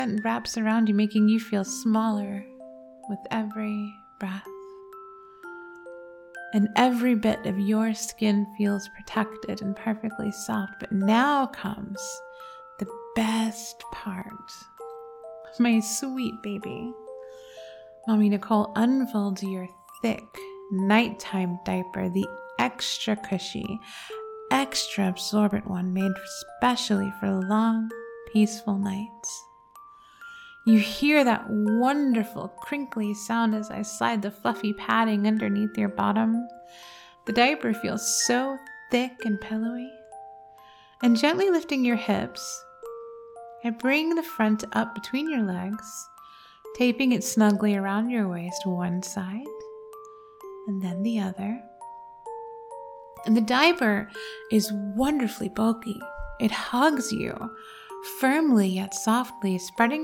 and wraps around you, making you feel smaller with every breath. And every bit of your skin feels protected and perfectly soft. But now comes the best part. My sweet baby. Mommy Nicole unfolds your thick nighttime diaper, the extra cushy, extra absorbent one made specially for long, peaceful nights. You hear that wonderful crinkly sound as I slide the fluffy padding underneath your bottom. The diaper feels so thick and pillowy. And gently lifting your hips, I bring the front up between your legs, taping it snugly around your waist, one side and then the other. And the diaper is wonderfully bulky. It hugs you firmly yet softly, spreading